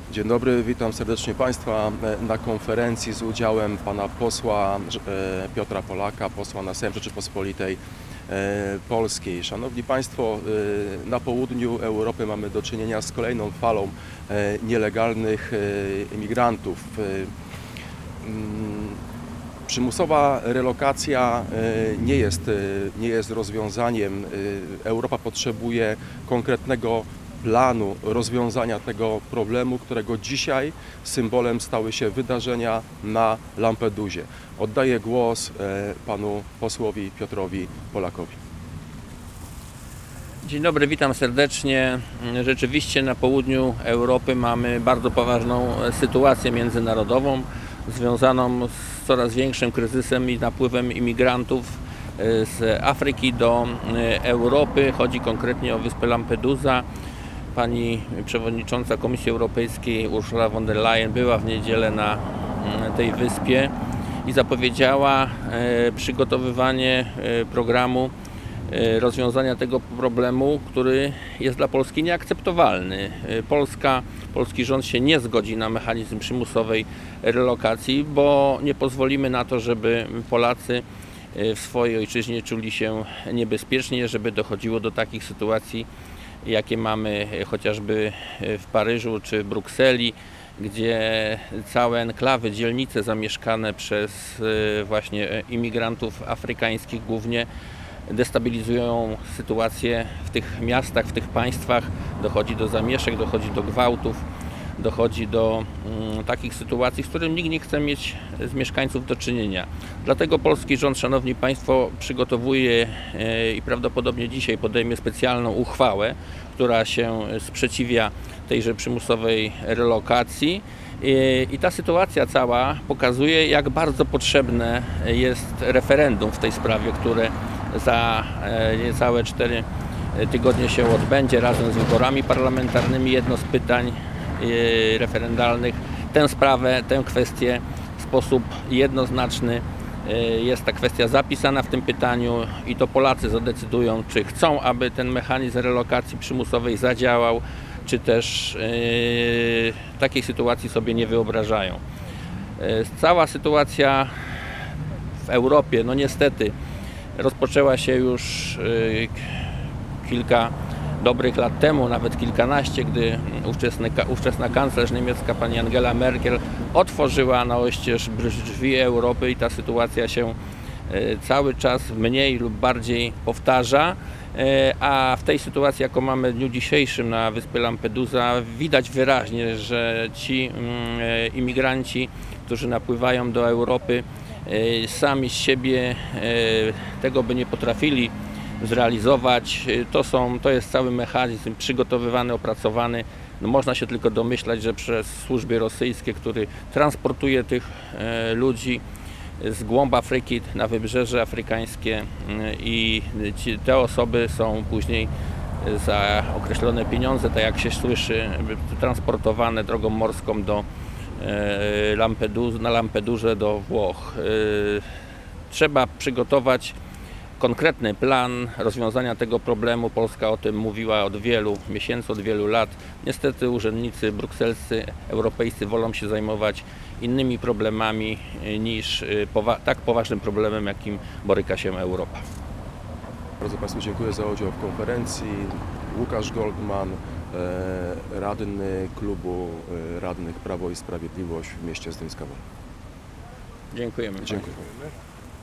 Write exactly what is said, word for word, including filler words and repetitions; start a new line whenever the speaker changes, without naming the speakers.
Dzień dobry, witam serdecznie Państwa na konferencji z udziałem Pana posła Piotra Polaka, posła na Sejm Rzeczypospolitej Polskiej. Szanowni Państwo, na południu Europy mamy do czynienia z kolejną falą nielegalnych imigrantów. Przymusowa relokacja nie jest, nie jest rozwiązaniem. Europa potrzebuje konkretnego planu rozwiązania tego problemu, którego dzisiaj symbolem stały się wydarzenia na Lampedusie. Oddaję głos panu posłowi Piotrowi Polakowi.
Dzień dobry, witam serdecznie. Rzeczywiście na południu Europy mamy bardzo poważną sytuację międzynarodową związaną z coraz większym kryzysem i napływem imigrantów z Afryki do Europy. Chodzi konkretnie o wyspę Lampedusa. Pani przewodnicząca Komisji Europejskiej Ursula von der Leyen była w niedzielę na tej wyspie i zapowiedziała przygotowywanie programu rozwiązania tego problemu, który jest dla Polski nieakceptowalny. Polska, polski rząd się nie zgodzi na mechanizm przymusowej relokacji, bo nie pozwolimy na to, żeby Polacy w swojej ojczyźnie czuli się niebezpiecznie, żeby dochodziło do takich sytuacji, jakie mamy chociażby w Paryżu czy Brukseli, gdzie całe enklawy, dzielnice zamieszkane przez właśnie imigrantów afrykańskich głównie destabilizują sytuację w tych miastach, w tych państwach. Dochodzi do zamieszek, dochodzi do gwałtów, dochodzi do mm, takich sytuacji, z którymi nikt nie chce mieć z mieszkańców do czynienia. Dlatego polski rząd, szanowni państwo, przygotowuje e, i prawdopodobnie dzisiaj podejmie specjalną uchwałę, która się sprzeciwia tejże przymusowej relokacji. I, I ta sytuacja cała pokazuje, jak bardzo potrzebne jest referendum w tej sprawie, które za e, niecałe cztery tygodnie się odbędzie razem z wyborami parlamentarnymi. Jedno z pytań referendalnych tę sprawę, tę kwestię w sposób jednoznaczny jest ta kwestia zapisana w tym pytaniu i to Polacy zadecydują, czy chcą, aby ten mechanizm relokacji przymusowej zadziałał, czy też yy, takiej sytuacji sobie nie wyobrażają. Yy, cała sytuacja w Europie, no niestety, rozpoczęła się już yy, kilka dobrych lat temu, nawet kilkanaście, gdy ówczesny, ówczesna kanclerz niemiecka pani Angela Merkel otworzyła na oścież drzwi Europy i ta sytuacja się cały czas mniej lub bardziej powtarza, a w tej sytuacji, jaką mamy w dniu dzisiejszym na wyspie Lampedusa, widać wyraźnie, że ci imigranci, którzy napływają do Europy, sami z siebie tego by nie potrafili zrealizować. To, są, to jest cały mechanizm przygotowywany, opracowany. No można się tylko domyślać, że przez służby rosyjskie, który transportuje tych e, ludzi z głąb Afryki na wybrzeże afrykańskie e, i ci, te osoby są później za określone pieniądze, tak jak się słyszy, transportowane drogą morską do e, Lampedus, na Lampedusie do Włoch. E, trzeba przygotować konkretny plan rozwiązania tego problemu. Polska o tym mówiła od wielu miesięcy, od wielu lat. Niestety urzędnicy brukselscy, europejscy wolą się zajmować innymi problemami niż powa- tak poważnym problemem, jakim boryka się Europa.
Bardzo Państwu dziękuję za udział w konferencji. Łukasz Goldman, radny klubu radnych Prawo i Sprawiedliwość w mieście Zduńska Wola.
Dziękujemy.
Dziękuję.